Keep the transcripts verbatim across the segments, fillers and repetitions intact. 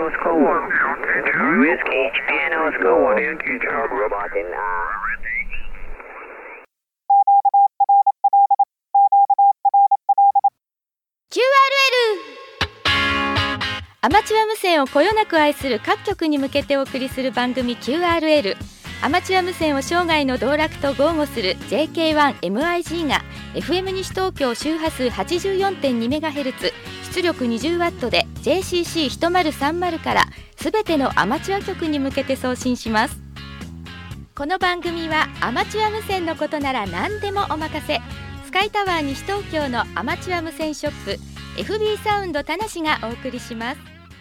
Oscar one. Whiskey, Japan Oscar one. Robot in uh, キューアールエル アマチュア無線をこよなく愛する各局に向けてお送りする番組 キューアールエル。 アマチュア無線を生涯の道楽と豪語する ジェーケーワンエムアイジー が エフエム 西東京周波数 はちじゅうよんてんにメガヘルツ 出力 にじゅうワット で ジェーシーシーひとまるさんまる からすべてのアマチュア局に向けて送信します。この番組はアマチュア無線のことなら何でもお任せ、スカイタワー西東京のアマチュア無線ショップ エフビー サウンド田無がお送りします。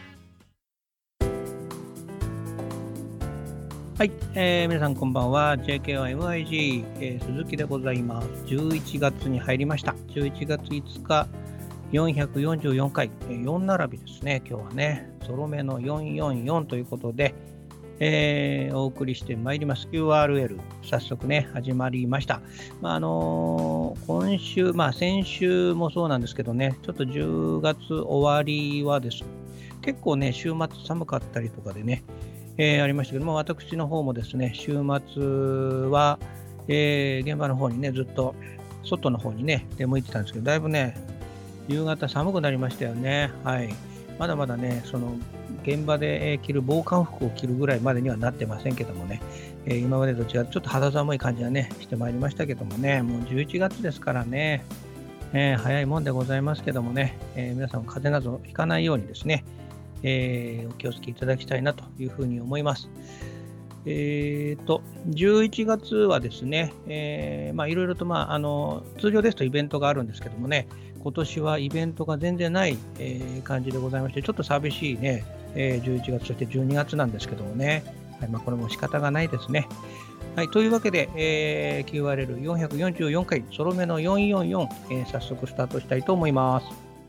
はい、えー、皆さんこんばんは。 ジェーケーワンエムアイジー、えー、鈴木でございます。じゅういちがつに入りました。じゅういちがついつかよんひゃくよんじゅうよんかい、よん並びですね。今日はねゾロ目のよんよんよんということで、えー、お送りしてまいります キューアールエル。 早速ね始まりました。まああのー、今週、まあ先週もそうなんですけどね、ちょっとじゅうがつ終わりはです結構ね週末寒かったりとかでね、えー、ありましたけども、私の方もですね週末は、えー、現場の方にねずっと外の方にね出向いてたんですけど、だいぶね夕方寒くなりましたよね。はい、まだまだねその現場で着る防寒服を着るぐらいまでにはなってませんけどもね、えー、今までと違ってちょっと肌寒い感じはねしてまいりましたけどもね、もうじゅういちがつですからね、えー、早いもんでございますけどもね、えー、皆さん風邪などひかないようにですね、えー、お気をつけいただきたいなというふうに思います。えーとじゅういちがつはですね、えー、まあいろいろと、まあ、あの通常ですとイベントがあるんですけどもね、今年はイベントが全然ない、えー、感じでございまして、ちょっと寂しいね、えー、じゅういちがつそしてじゅうにがつなんですけどもね、はい、まあ、これも仕方がないですね。はい、というわけで、えー、キューアールエルよんひゃくよんじゅうよんかいゾロ目のよんよんよん、えー、早速スタートしたいと思います。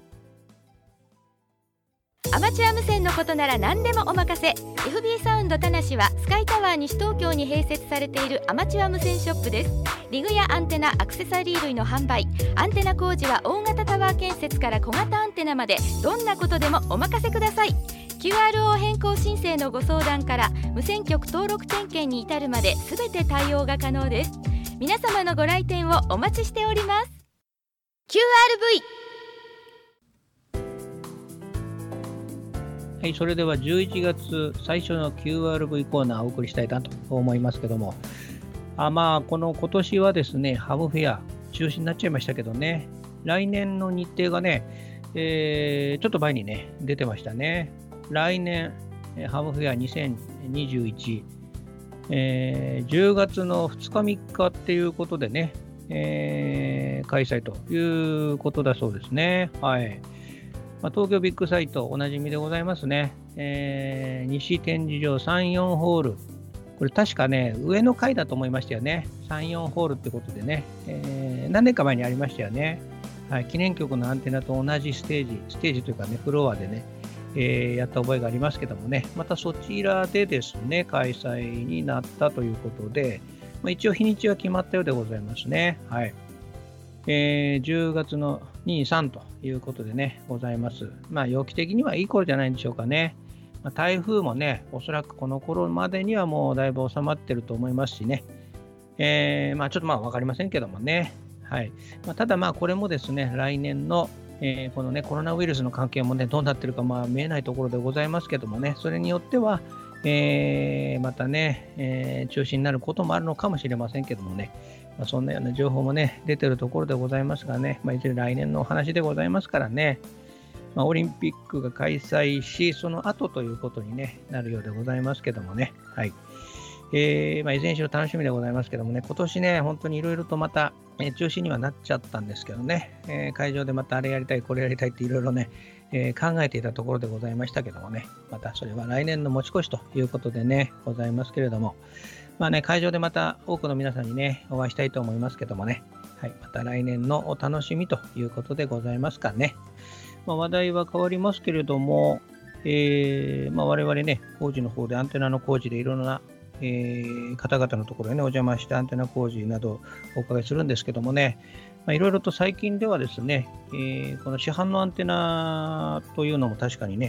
アマチュア無線のことなら何でもお任せ。 エフビー サウンド田無はスカイタワー西東京に併設されているアマチュア無線ショップです。リグやアンテナ、アクセサリー類の販売、アンテナ工事は大型タワー建設から小型アンテナまでどんなことでもお任せください。 キューアールオー 変更申請のご相談から無線局登録点検に至るまで全て対応が可能です。皆様のご来店をお待ちしております。 キューアールブイ。 はい、それではじゅういちがつ最初の キューアールブイ コーナーをお送りしたいなと思いますけども、あまあこの今年はですねハムフェア中止になっちゃいましたけどね、来年の日程がね、えー、ちょっと前にね出てましたね。来年ハムフェアにせんにじゅういち、えー、じゅうがつのふつかみっかっていうことでね、えー、開催ということだそうですね。はい、まあ、東京ビッグサイトおなじみでございますね、えー、西展示場さんじゅうよんホール、これ確かね上の階だと思いましたよね。さんじゅうよんホールってことでね、えー、何年か前にありましたよね。はい、記念局のアンテナと同じステージステージというかねフロアでね、えー、やった覚えがありますけどもね、またそちらでですね開催になったということで、まあ、一応日にちは決まったようでございますね。はい、えー、じゅうがつのに、さんということでねございます。まあ陽気的にはいい頃じゃないんでしょうかね。まあ、台風もねおそらくこの頃までにはもうだいぶ収まってると思いますしね、えー、まあちょっとまあ分かりませんけどもね。はい、まあ、ただまあこれもですね来年の、えー、このねコロナウイルスの関係もねどうなってるかまあ見えないところでございますけどもね、それによっては、えー、またね、えー、中止になることもあるのかもしれませんけどもね、まあ、そんなような情報もね出てるところでございますがね、まあ、いずれ来年のお話でございますからね、まあ、オリンピックが開催しその後ということに、ね、なるようでございますけどもね。はい、えーまあ、いずれにしろ楽しみでございますけどもね、今年ね本当にいろいろとまた、えー、中止にはなっちゃったんですけどね、えー、会場でまたあれやりたいこれやりたいっていろいろね、えー、考えていたところでございましたけどもね、またそれは来年の持ち越しということでねございますけれども、まあね、会場でまた多くの皆さんにねお会いしたいと思いますけどもね、はい、また来年のお楽しみということでございますかね。まあ、話題は変わりますけれども、えーまあ、我々ね工事の方でアンテナの工事でいろんな、えー、方々のところに、ね、お邪魔してアンテナ工事などお伺いするんですけどもね、まあ、いろいろと最近ではですね、えー、この市販のアンテナというのも確かにね、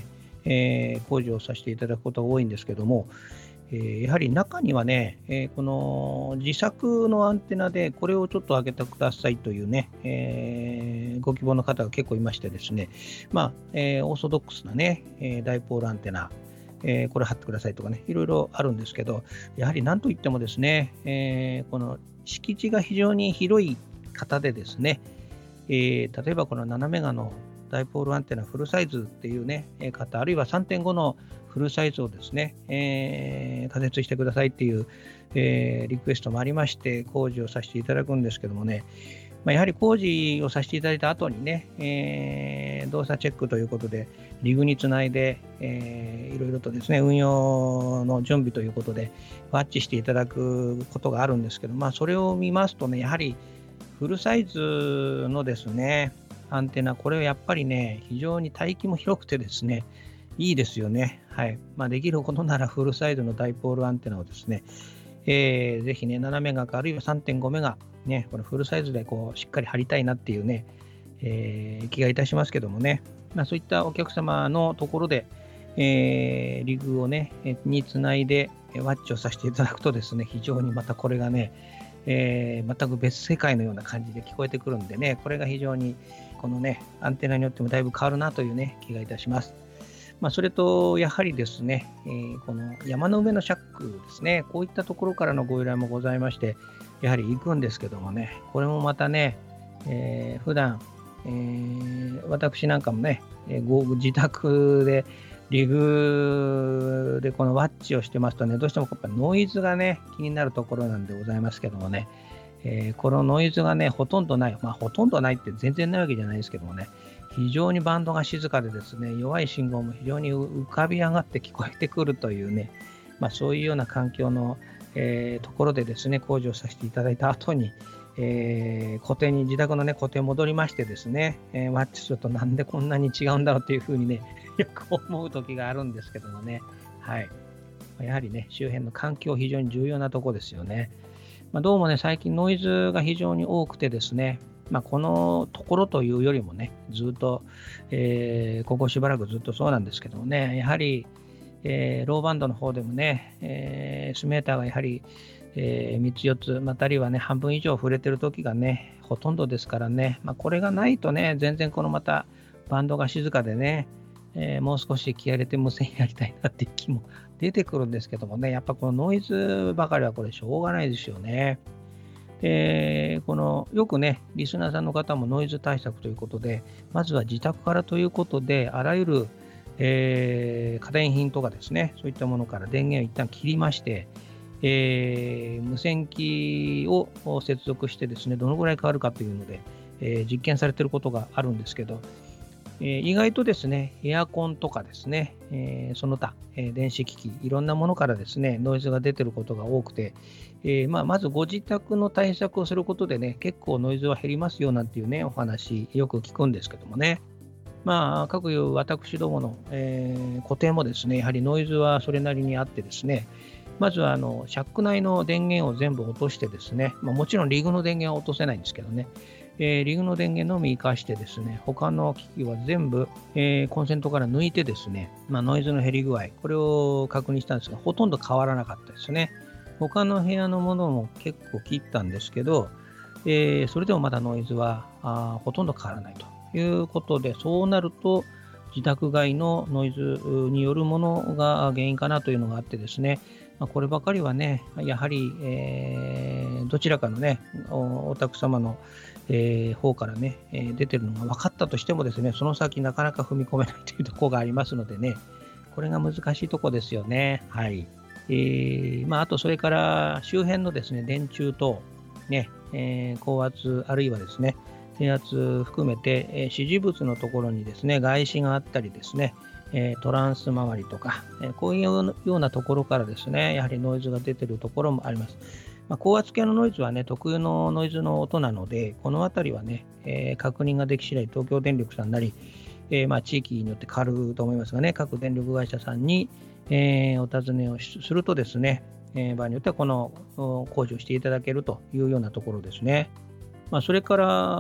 えー、工事をさせていただくことが多いんですけども、えー、やはり中にはね、えー、この自作のアンテナでこれをちょっと上げてくださいというね、えー、ご希望の方が結構いましてですね、まあえー、オーソドックスなね、えー、ダイポールアンテナ、えー、これ貼ってくださいとかね、いろいろあるんですけど、やはり何といってもですね、えー、この敷地が非常に広い方でですね、えー、例えばこのななメガのダイポールアンテナフルサイズっていうね方、あるいは さんてんご のフルサイズをですね、えー、仮設してくださいっていう、えー、リクエストもありまして工事をさせていただくんですけどもね、まあ、やはり工事をさせていただいた後にね、えー、動作チェックということでリグにつないで、えー、いろいろとですね運用の準備ということでワッチしていただくことがあるんですけど、まあ、それを見ますとね、やはりフルサイズのですねアンテナ、これはやっぱりね非常に帯域も広くてですねいいですよね。はい。まあ、できることならフルサイズのダイポールアンテナをですね、えー、ぜひね、ななメガかあるいは さんてんご メガ、ね、このフルサイズでこうしっかり貼りたいなっていうね、えー、気がいたしますけどもね、まあ、そういったお客様のところで、えー、リグをね、につないでワッチをさせていただくとですね、非常にまたこれがね、えー、全く別世界のような感じで聞こえてくるんでね、これが非常にこのね、アンテナによってもだいぶ変わるなというね、気がいたします。まあ、それと、やはりですね、えー、この山の上のシャックですね、こういったところからのご依頼もございまして、やはり行くんですけどもね、これもまたね、えー、普段、えー、私なんかもね、えー、ご自宅でリグでこのワッチをしてますとね、どうしてもやっぱノイズがね、気になるところなんでございますけどもね、えー、このノイズがね、ほとんどない、まあ、ほとんどないって全然ないわけじゃないですけどもね、非常にバンドが静かでですね、弱い信号も非常に浮かび上がって聞こえてくるというね、まあ、そういうような環境の、えー、ところでですね、工事をさせていただいた後に、えー、固定に、自宅のね、固定戻りましてですね、えー、ワッチするとなんでこんなに違うんだろうっていうふうにね、よく思う時があるんですけどもね、はい。やはりね、周辺の環境非常に重要なところですよね。まあ、どうもね、最近ノイズが非常に多くてですね、まあ、このところというよりもね、ずっと、えー、ここしばらくずっとそうなんですけどもね、やはり、えー、ローバンドの方でもね、えー、スメーターがやはり、えー、みっつよっつ、またあるいはね、半分以上触れてる時がね、ほとんどですからね、まあ、これがないとね、全然このまたバンドが静かでね、えー、もう少し気合い入れて無線やりたいなっていう気も出てくるんですけどもね、やっぱこのノイズばかりはこれしょうがないですよね。で、このよくね、リスナーさんの方もノイズ対策ということで、まずは自宅からということで、あらゆる、えー、家電品とかですね、そういったものから電源を一旦切りまして、えー、無線機を接続してですね、どのぐらい変わるかというので、えー、実験されていることがあるんですけど、えー、意外とですね、エアコンとかですね、えー、その他、えー、電子機器、いろんなものからですね、ノイズが出ていることが多くて、えーまあ、まずご自宅の対策をすることでね、結構ノイズは減りますよなんていうね、お話、よく聞くんですけどもね。まあ、各いう私どもの、えー、固定もですね、やはりノイズはそれなりにあってですね、まずはあのシャック内の電源を全部落としてですね、まあ、もちろんリグの電源は落とせないんですけどね、えー、リグの電源のみ生かしてですね、他の機器は全部、えー、コンセントから抜いてですね、まあ、ノイズの減り具合、これを確認したんですが、ほとんど変わらなかったですね。他の部屋のものも結構切ったんですけど、えー、それでもまだノイズはあほとんど変わらないということで、そうなると自宅外のノイズによるものが原因かなというのがあってですね、まあ、こればかりはね、やはり、えー、どちらかのね、お, お宅様の、えー、方からね、えー、出てるのが分かったとしてもですね、その先なかなか踏み込めないというところがありますのでね、これが難しいところですよね。はい。えーまあ、あとそれから周辺のですね、電柱と、ね、えー、高圧あるいはですね、低圧含めて、えー、支持物のところにですね、外資があったりですね、えー、トランス周りとか、えー、こういうようなところからですね、やはりノイズが出ているところもあります。まあ、高圧系のノイズはね、特有のノイズの音なので、このあたりはね、えー、確認ができ次第、東京電力さんなり、えーまあ、地域によって変わると思いますがね、各電力会社さんに、えー、お尋ねをするとですね、えー、場合によってはこの工事をしていただけるというようなところですね。 まあ、それから、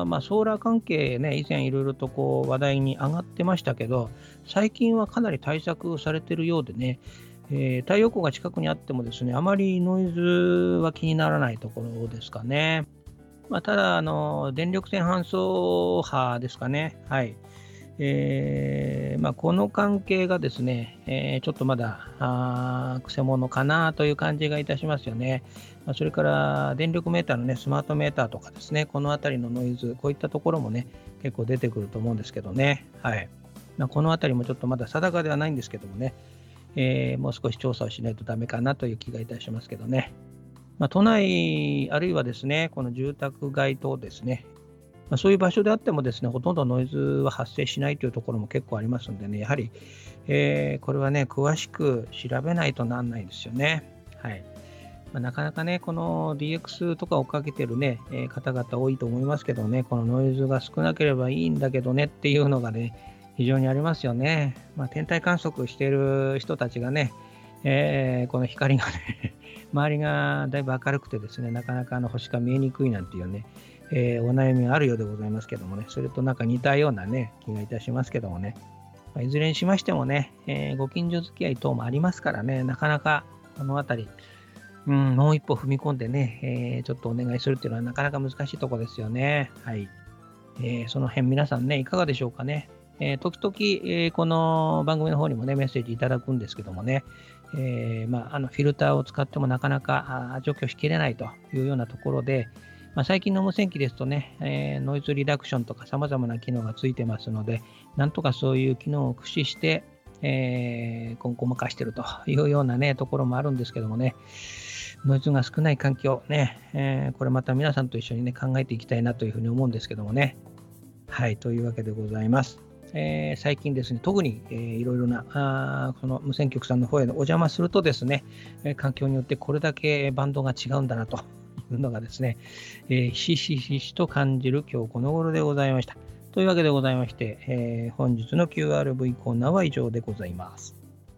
まあ、ソーラー関係ね、以前いろいろとこう話題に上がってましたけど、最近はかなり対策されているようでね、えー、太陽光が近くにあってもですね、あまりノイズは気にならないところですかね。まあ、ただあの、電力線搬送波ですかね。はい。えーまあ、この関係がですね、えー、ちょっとまだあくせ者かなという感じがいたしますよね。まあ、それから電力メーターのね、スマートメーターとかですね、このあたりのノイズ、こういったところもね、結構出てくると思うんですけどね。はい。まあ、このあたりもちょっとまだ定かではないんですけどもね、えー、もう少し調査をしないとダメかなという気がいたしますけどね。まあ、都内、あるいはですね、この住宅街等ですね、まあ、そういう場所であってもですね、ほとんどノイズは発生しないというところも結構ありますのでね、やはり、えー、これはね、詳しく調べないとなんないですよね。はい。まあ、なかなかね、この ディーエックス とかをかけてるね、えー、方々多いと思いますけどね、このノイズが少なければいいんだけどねっていうのがね、非常にありますよね。まあ、天体観測している人たちがね、えー、この光がね、周りがだいぶ明るくてですね、なかなかあの星が見えにくいなんていうね、えー、お悩みがあるようでございますけどもね、それとなんか似たようなね、気がいたしますけどもね、まあ、いずれにしましてもね、えー、ご近所付き合い等もありますからね、なかなかこのあたり、うん、もう一歩踏み込んでね、えー、ちょっとお願いするっていうのはなかなか難しいところですよね。はい。えー、その辺皆さんね、いかがでしょうかね。えー、時々、えー、この番組の方にもね、メッセージいただくんですけどもね、えーまあ、あのフィルターを使ってもなかなか除去しきれないというようなところで、まあ、最近の無線機ですとね、えー、ノイズリダクションとか様々な機能がついてますので、なんとかそういう機能を駆使して、えー、こんこまかしているというようなね、ところもあるんですけどもね、ノイズが少ない環境ね、えー、これまた皆さんと一緒にね、考えていきたいなというふうに思うんですけどもね。はい、というわけでございます。えー、最近ですね、特に、えー、いろいろなあこの無線局さんの方へお邪魔するとですね、えー、環境によってこれだけバンドが違うんだなというのがですね、えー、ひしひしと感じる今日この頃でございました。というわけでございまして、えー、本日の キューアールブイ コーナーは以上でございます。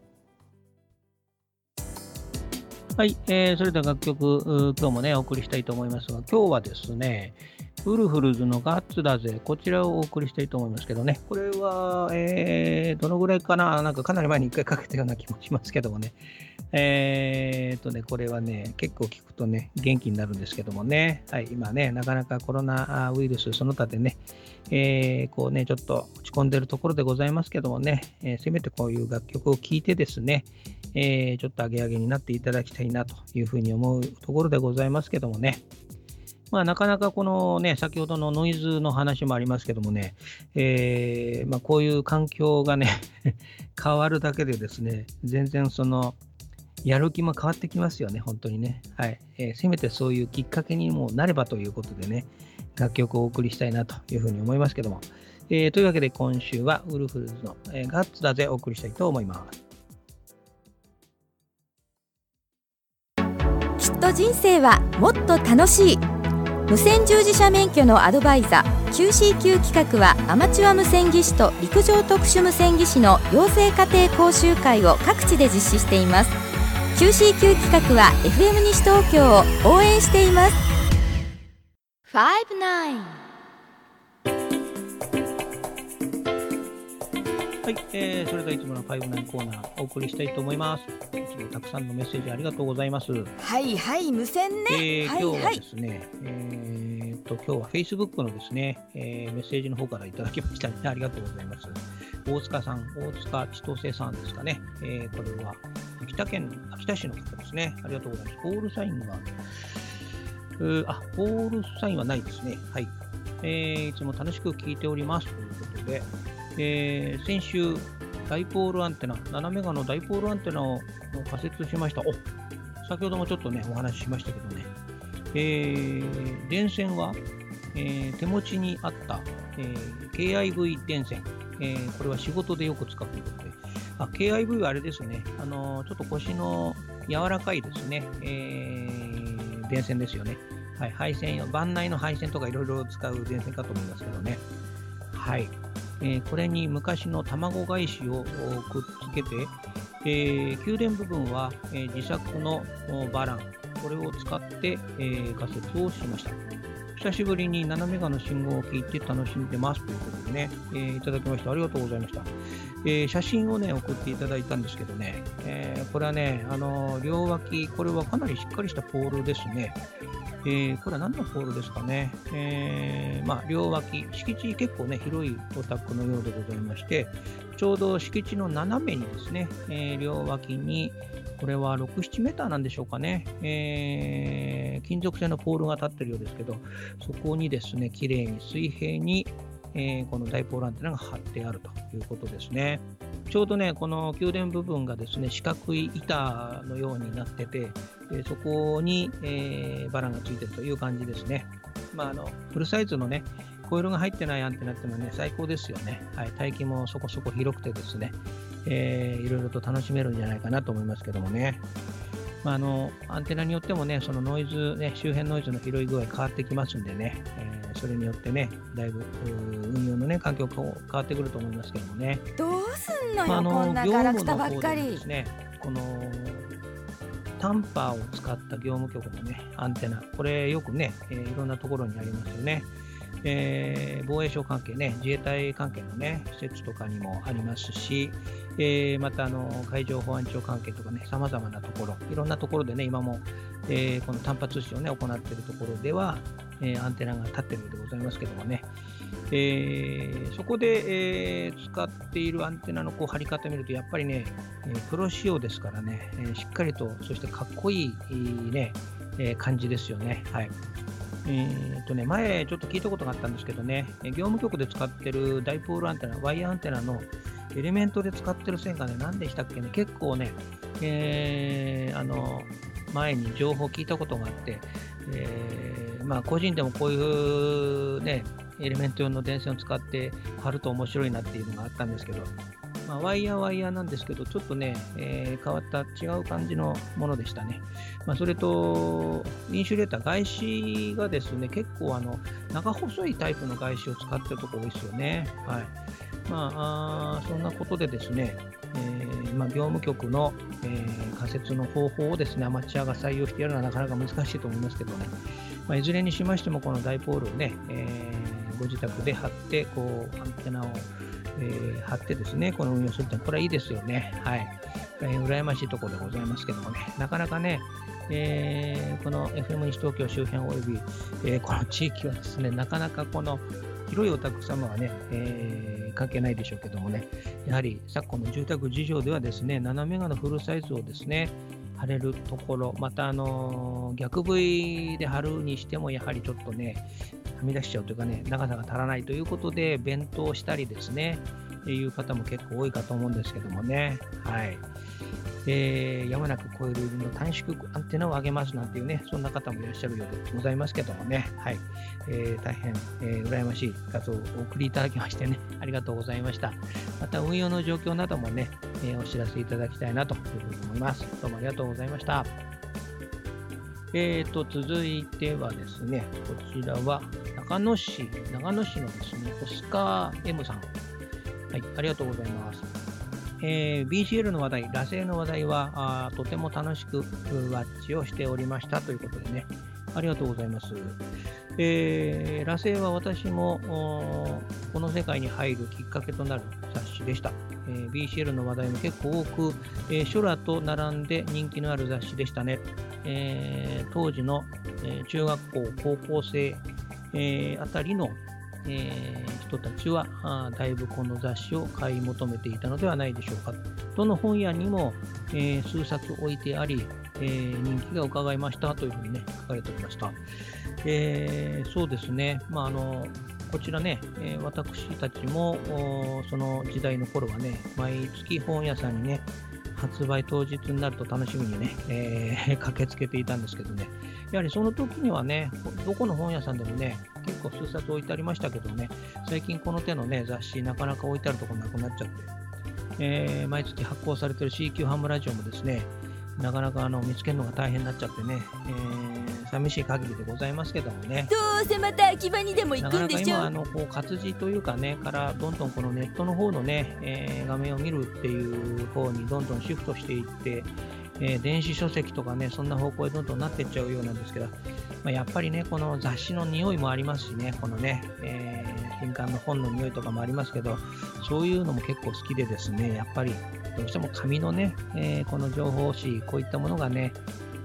はい、えー、それでは楽曲、今日もね、お送りしたいと思いますが、今日はですね、ウルフルズのガッツだぜ、こちらをお送りしたいと思いますけどね、これは、えー、どのぐらいかな、なんかかなり前に一回かけたような気もしますけどもね、えーとね、これはね、結構聞くとね、元気になるんですけどもね、はい、今ね、なかなかコロナウイルスその他でね、えー、こうね、ちょっと落ち込んでるところでございますけどもね、えー、せめてこういう楽曲を聴いてですね、えー、ちょっと上げ上げになっていただきたいなというふうに思うところでございますけどもね。まあ、なかなかこのね、先ほどのノイズの話もありますけどもね、えーまあ、こういう環境がね、変わるだけでですね、全然その、やる気も変わってきますよね、本当にね。はい。えー、せめてそういうきっかけにもなればということでね、楽曲をお送りしたいなというふうに思いますけども。えー、というわけで今週はウルフルズの、えー、ガッツだぜお送りしたいと思います。 きっと人生はもっと楽しい。無線従事者免許のアドバイザー キューシーキュー 企画はアマチュア無線技師と陸上特殊無線技師の養成家庭講習会を各地で実施しています。 キューシーキュー 企画は エフエム 西東京を応援しています。ファイブナインはい、えー、それではいつものファイブナインコーナーお送りしたいと思います。いつもたくさんのメッセージありがとうございます。 はいはい無線ね、 えー、 はいはい、 今日はですね、えー、と今日は Facebook のですね、えー、メッセージの方からいただきましたね。ありがとうございます。大塚さん、大塚千歳さんですかね。えー、これは秋田県秋田市の方ですね。ありがとうございます。コールサインが、あ、コールサインはないですね。はい。えー、いつも楽しく聞いておりますということで、えー、先週、ダイポールアンテナ、ななメガのダイポールアンテナを仮設しました。お、先ほどもちょっとね、お話ししましたけどね、えー、電線は、えー、手持ちにあった、えー、ケーアイブイ 電線、えー、これは仕事でよく使うということで、あ、ケーアイブイ はあれですね、あのー、ちょっと腰の柔らかいですね、えー、電線ですよね。はい、配線、板内の配線とかいろいろ使う電線かと思いますけどね。はい。えー、これに昔の卵返しをくっつけて、えー、給電部分は、えー、自作のバラン、これを使って、えー、仮設をしました。そし久しぶりにななメガの信号を聞いて楽しんでますということでね、えーいただきました。ありがとうございました。えー写真をね、送っていただいたんですけどね、えーこれはね、あのー両脇、これはかなりしっかりしたポールですね。えーこれは何のポールですかね。えーまあ、両脇、敷地結構ね、広いお宅のようでございまして、ちょうど敷地の斜めにですね、えー両脇に、これはろく、ななメーターなんでしょうかね、えー金属製のポールが立ってるようですけど、そこにですね、綺麗に水平に、えーこのダイポールアンテナが張ってあるということですね。ちょうどね、この宮殿部分がですね、四角い板のようになってて、でそこに、えーバラがついてるという感じですね。まあ、あのフルサイズのね、コイルが入ってないアンテナっていうのはね、最高ですよね。はい、帯域もそこそこ広くてですね、えーいろいろと楽しめるんじゃないかなと思いますけどもね。まあ、あのアンテナによってもね、そのノイズ、ね、周辺ノイズの拾い具合変わってきますんでね、えーそれによってね、だいぶうー運用のね、環境が変わってくると思いますけどもね。 どうすんのよ、 まあ、あこのんなガラク業務のタばっかり方でもで。すね、このタンパーを使った業務局のね、アンテナ、これよくね、えーいろんなところにありますよね。えー防衛省関係ね、自衛隊関係のね、施設とかにもありますし、えーまたあの海上保安庁関係とかね、さまざまなところ、いろんなところでね、今も、えーこの短波通信をね、行っているところでは、えーアンテナが立っているようでございますけどもね、えーそこで、えー使っているアンテナのこう張り方を見ると、やっぱりね、えープロ仕様ですからね、えーしっかりと、そしてかっこいい、いいね、えー感じですよね。はい。えーとね、前ちょっと聞いたことがあったんですけどね、えー業務局で使ってるダイポールアンテナ、ワイヤーアンテナのエレメントで使ってる線がね、何でしたっけね、結構ね、えーあの、前に情報聞いたことがあって、えーまあ、個人でもこういうね、エレメント用の電線を使って貼ると面白いなっていうのがあったんですけど、まあ、ワイヤーはワイヤーなんですけど、ちょっとね、えー変わった違う感じのものでしたね。まあ、それと、インシュレーター、外資がですね、結構あの長細いタイプの外資を使ってるところ多いですよね。はい。まあ、あーそんなことでですね、えーまあ、業務局の、えー仮設の方法をですね、アマチュアが採用してやるのはなかなか難しいと思いますけどね、まあ、いずれにしましても、このダイポールをね、えーご自宅で貼って、こう、アンテナを、えー貼ってですね、この運用するってのは、これはいいですよね。はい。大変羨ましいところでございますけどもね、なかなかね、えーこの エフエム 西東京周辺および、えーこの地域はですね、なかなかこの広いお宅様はね、えー関係ないでしょうけどもね、やはり昨今の住宅事情ではですね、ななメガのフルサイズをですね、貼れるところ、またあのー逆 V で貼るにしても、やはりちょっとね、はみ出しちゃうというかね、長さが足らないということで、弁当したりですね、っていう方も結構多いかと思うんですけどもね、はい。えーやむなくコイル入りの短縮アンテナを上げますなんていうね、そんな方もいらっしゃるようでございますけどもね、はい。えー大変、えー羨ましい画像をお送りいただきましてね、ありがとうございました。また運用の状況などもね、えーお知らせいただきたいなというふうに思います。どうもありがとうございました。えーと、続いてはですね、こちらは長野市、長野市のですね、オスカー M さん。はい、ありがとうございます。えー ビーシーエル の話題、螺星の話題はあーとても楽しくワッチをしておりましたということでね、ありがとうございます。えー、螺星は私もおーこの世界に入るきっかけとなる雑誌でした。えー ビーシーエル の話題も結構多く、えー、ショラと並んで人気のある雑誌でしたね。えー当時の、えー中学校、高校生、えーあたりの、えー人たちはあーだいぶこの雑誌を買い求めていたのではないでしょうか。どの本屋にも、えー数冊置いてあり、えー人気が伺いましたというふうにね、書かれておりました。えーそうですね、まああのこちらね、えー私たちもおーその時代の頃はね、毎月本屋さんにね、発売当日になると楽しみにね、えー駆けつけていたんですけどね、やはりその時にはね、どこの本屋さんでもね、結構数冊置いてありましたけどね、最近この手のね、雑誌、なかなか置いてあるところなくなっちゃって、えー毎月発行されている シーキュー ハムラジオもですね、なかなかあの見つけるのが大変になっちゃってね、えー寂しい限りでございますけどもね。 どうせまた秋葉にでも行なかなかくんでしょ。 今あのこう活字というかねからどんどんこのネットの方のね、えー画面を見るっていう方にどんどんシフトしていって、 えー、電子書籍とかね、そんな方向へどんどんなっていっちゃうようなんですけど、まあ、やっぱりね、この雑誌の匂いもありますしね、このね、えー、新刊の本の匂いとかもありますけど、そういうのも結構好きでですね、やっぱりどうしても紙のね、えー、この情報誌、こういったものがね、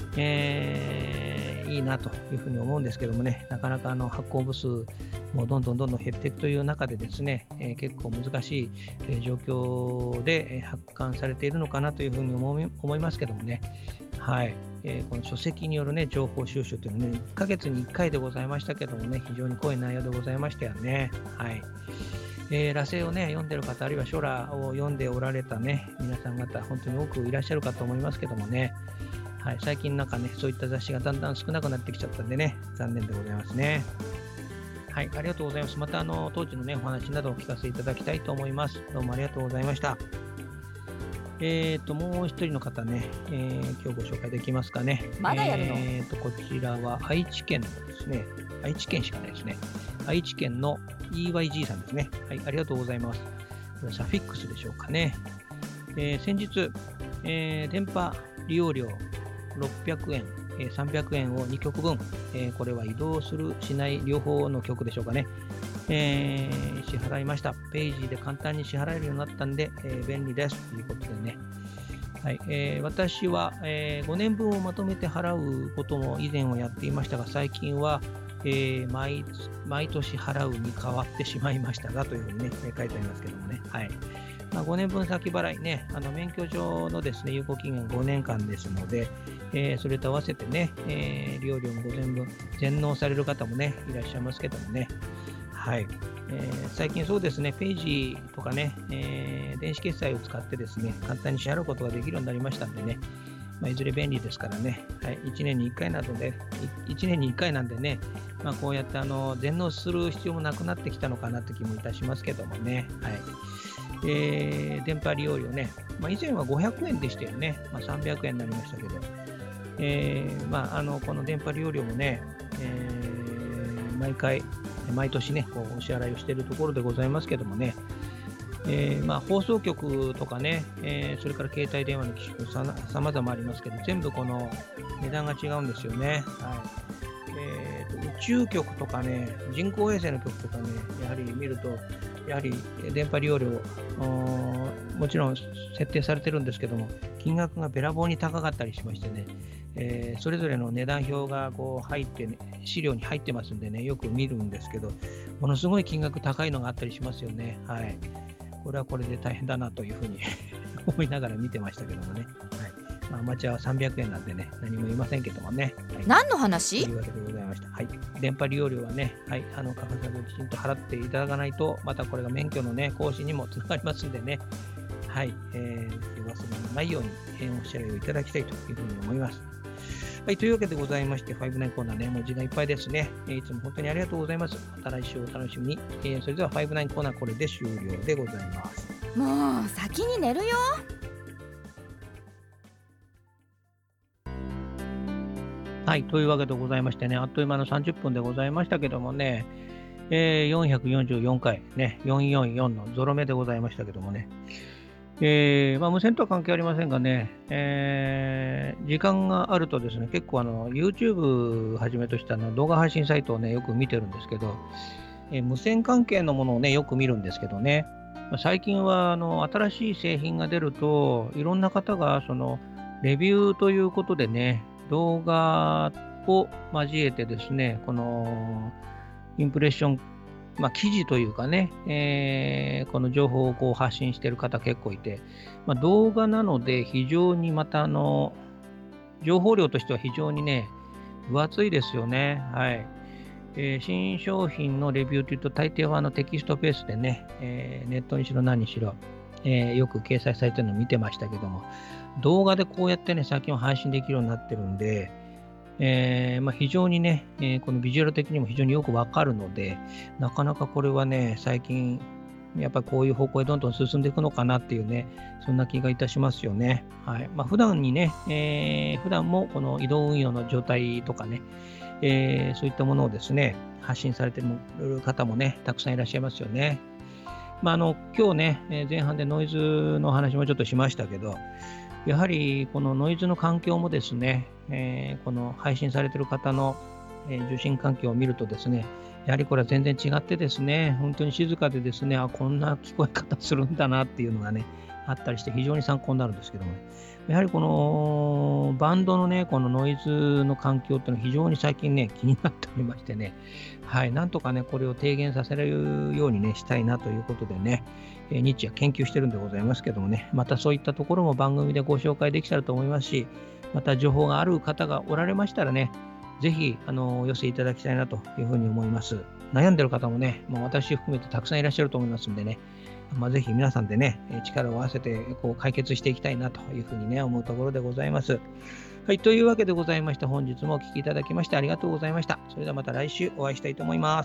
えー、いいなというふうに思うんですけどもね、なかなかあの発行部数もどんどんどんどん減っていくという中でですね、えー、結構難しい、えー、状況で、えー、発刊されているのかなというふうに思い、思いますけどもね、はい、えー、この書籍によるね、情報収集というのはね、いっかげつにいっかいでございましたけどもね、非常に濃い内容でございましたよね。はい。えー、羅生をね、読んでる方、あるいは書羅を読んでおられたね、皆さん方、本当に多くいらっしゃるかと思いますけどもね、はい、最近なんかね、そういった雑誌がだんだん少なくなってきちゃったんでね、残念でございますね。はい、ありがとうございます。またあの当時のね、お話などをお聞かせいただきたいと思います。どうもありがとうございました。えーと、もう一人の方ね、えー、今日ご紹介できますかね。 まだやるの？ えーと、こちらは愛知県のですね、愛知県しかないですね。愛知県の イーワイジー さんですね。はい、ありがとうございます。これサフィックスでしょうかね。えー、先日、えー、電波利用料ろっぴゃくえん、えー、さんびゃくえんをにきょくぶん、えー、これは移動する、しない両方の曲でしょうかね。えー、支払いました。ページで簡単に支払えるようになったんで、えー、便利ですということでね。はい、えー、私は、えー、ごねんぶんをまとめて払うことも以前はやっていましたが、最近は、えー、毎, 毎年払うに変わってしまいましたがというふうにね、書いてありますけどもね。はい。まあ、ごねんぶん先払いね、あの免許証のですね、有効期限ごねんかんですので、えー、それと合わせてね、えー、利用料もごぜんぶん全納される方もね、いらっしゃいますけどもね。はい。えー、最近そうですね、ページとかね、えー、電子決済を使ってですね、簡単に支払うことができるようになりましたんでね、まあ、いずれ便利ですからね、はい、いちねんにいっかいなどで、いちねんにいっかいなんでね、まあ、こうやってあの全納する必要もなくなってきたのかなって気もいたしますけどもね、はい。えー、電波利用料ね、まあ、以前はごひゃくえんでしたよね、まあ、さんびゃくえんになりましたけど、えーまあ、あのこの電波利用料もね、えー、毎回、毎年ね、こうお支払いをしているところでございますけどもね、えーまあ、放送局とかね、えー、それから携帯電話の機種さまざまありますけど、全部この値段が違うんですよね。はいえー、と宇宙局とかね、人工衛星の局とかね、やはり見ると、やはり電波利用料、もちろん設定されてるんですけども、金額がべらぼうに高かったりしましてね、えー、それぞれの値段表がこう入って、ね、資料に入ってますんでね、よく見るんですけど、ものすごい金額高いのがあったりしますよね。はい。これはこれで大変だなというふうに思いながら見てましたけどもね。はいまあ、アマチュアはさんびゃくえんなんでね、何も言いませんけどもね。はい、 何の話？ というわけでございました。はい。電波利用料はね、はい、あの価格をきちんと払っていただかないと、またこれが免許のね、更新にもつながりますんでね。はい、えー、忘れのないように、えー、お支払いをいただきたいというふうに思います。はい、というわけでございまして、ファイブナインコーナーね、文字がいっぱいですね。えー、いつも本当にありがとうございます。また来週お楽しみに。えー、それではファイブナインコーナーこれで終了でございます。 もう先に寝るよ。 はい、というわけでございましてね、あっという間のさんじゅっぷんでございましたけどもね、えー、よんひゃくよんじゅうよんかい、ね、よんひゃくよんじゅうよんのゾロ目でございましたけどもね、えーまあ、無線とは関係ありませんがね、えー、時間があるとですね、結構あの YouTube はじめとしたの動画配信サイトをね、よく見てるんですけど、えー、無線関係のものをね、よく見るんですけどね、まあ、最近はあの新しい製品が出ると、いろんな方がそのレビューということでね、動画を交えてですね、このインプレッション、まあ、記事というかね、えー、この情報をこう発信している方結構いて、まあ、動画なので非常にまたあの情報量としては非常にね、分厚いですよね。はい。えー、新商品のレビューというと大抵はあのテキストベースでね、えー、ネットにしろ何にしろ、えー、よく掲載されてるのを見てましたけども、動画でこうやってね、最近は配信できるようになってるんで、えーまあ、非常にね、えー、このビジュアル的にも非常によくわかるので、なかなかこれはね、最近、やっぱりこういう方向へどんどん進んでいくのかなっていうね、そんな気がいたしますよね。はい。まあ、普段にね、えー、普段もこの移動運用の状態とかね、えー、そういったものをですね、発信されている方もね、たくさんいらっしゃいますよね。 まあ、あの今日ね、えー前半でノイズの話もちょっとしましたけど、やはりこのノイズの環境もですね、えーこの配信されている方の、えー受信環境を見るとですね、やはりこれは全然違ってですね、本当に静かでですね、あ、こんな聞こえ方するんだなっていうのがね、あったりして非常に参考になるんですけどもね、やはりこのバンドのね、このノイズの環境っていうのは非常に最近ね、気になっておりましてね、はい、なんとかね、これを低減させるようにね、したいなということでね、えー日夜研究してるんでございますけどもね、またそういったところも番組でご紹介できたらと思いますし、また情報がある方がおられましたらね、ぜひあのお寄せいただきたいなというふうに思います。悩んでる方もね、まあ、私含めてたくさんいらっしゃると思いますんでね、まあ、ぜひ皆さんでね、えー力を合わせてこう解決していきたいなというふうにね、思うところでございます。はい、というわけでございまして、本日もお聞きいただきましてありがとうございました。それではまた来週お会いしたいと思います。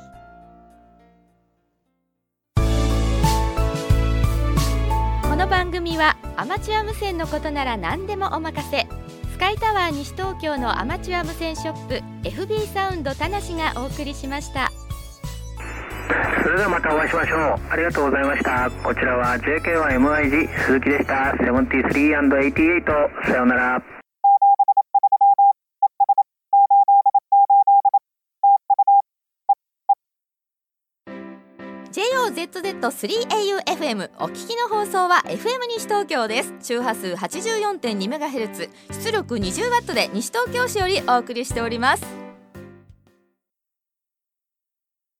この番組はアマチュア無線のことなら何でもお任せ、スカイタワー西東京のアマチュア無線ショップ エフビー サウンド田無がお送りしました。 それではまたお会いしましょう。ありがとうございました。こちらは ジェイケーワンエムアイジー 鈴木でした。ななじゅうさんアンドはちじゅうはち。さようなら。 ジェイオーゼットゼットスリーエーユーエフエム お聞きの放送は エフエム 西東京です。周波数 はちじゅうよんてんにメガヘルツ、出力 にじゅうワット で西東京市よりお送りしております。